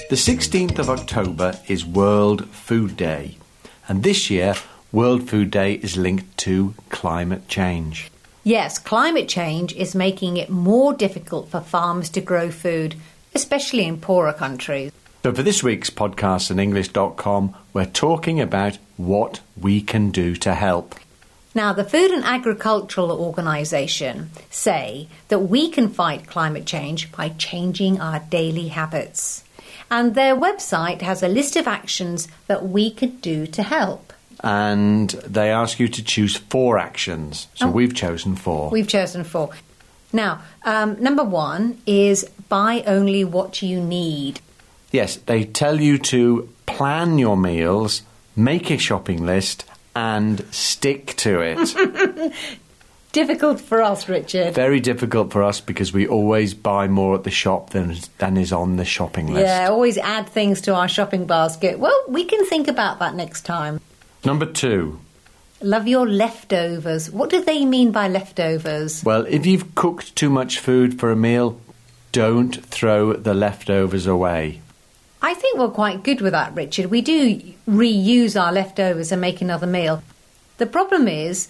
The 16th of October is World Food Day, and this year World Food Day is linked to climate change. Yes, climate change is making it more difficult for farmers to grow food, especially in poorer countries. So for this week's podcast on English.com, we're talking about what we can do to help. Now, the Food and Agricultural Organization say that we can fight climate change by changing our daily habits. And their website has a list of actions that we could do to help. And they ask you to choose 4 actions. So we've chosen 4. We've chosen 4. Now, number 1 is buy only what you need. Yes, they tell you to plan your meals, make a shopping list, and stick to it. Difficult for us, Richard. Very difficult for us because we always buy more at the shop than is on the shopping list. Yeah, always add things to our shopping basket. Well, we can think about that next time. Number 2. Love your leftovers. What do they mean by leftovers? Well, if you've cooked too much food for a meal, don't throw the leftovers away. I think we're quite good with that, Richard. We do reuse our leftovers and make another meal. The problem is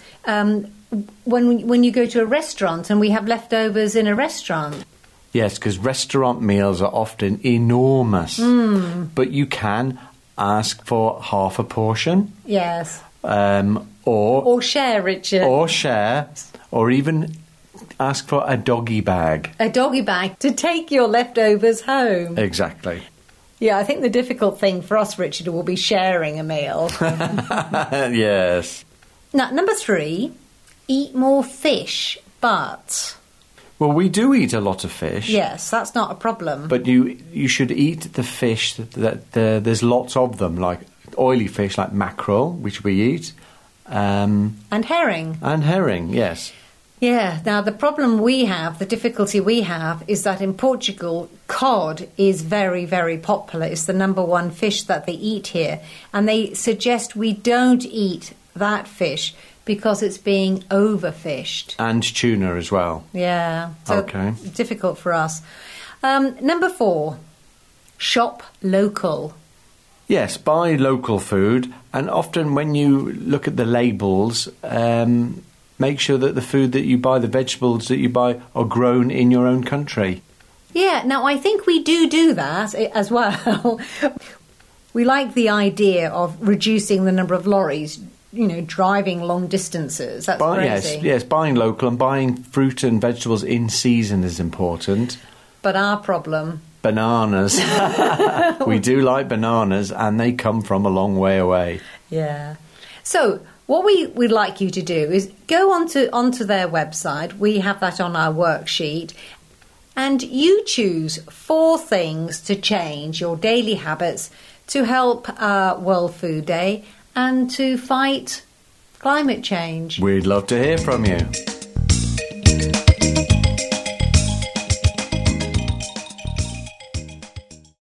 when you go to a restaurant and we have leftovers in a restaurant. Yes, because restaurant meals are often enormous. But you can ask for half a portion. Yes. Or share, Richard. Or share. Or even ask for a doggy bag. A doggy bag to take your leftovers home. Exactly. Yeah, I think the difficult thing for us, Richard, will be sharing a meal. Yes. Now, number 3, eat more fish, but... Well, we do eat a lot of fish. Yes, that's not a problem. But you should eat the fish that there's lots of them, like oily fish like mackerel, which we eat. And herring. And herring, yes. Yeah, now the problem we have, the difficulty we have, is that in Portugal, cod is very, very popular. It's the number 1 fish that they eat here. And they suggest we don't eat that fish because it's being overfished. And tuna as well. Yeah, so okay. Difficult for us. Number 4, shop local. Yes, buy local food. And often when you look at the labels... make sure that the food that you buy, the vegetables that you buy, are grown in your own country. Yeah, now I think we do that as well. We like the idea of reducing the number of lorries, driving long distances. That's crazy. Yes, buying local and buying fruit and vegetables in season is important. But our problem... Bananas. We do like bananas and they come from a long way away. Yeah. So... what we'd like you to do is go onto their website. We have that on our worksheet. And you choose 4 things to change your daily habits to help World Food Day and to fight climate change. We'd love to hear from you.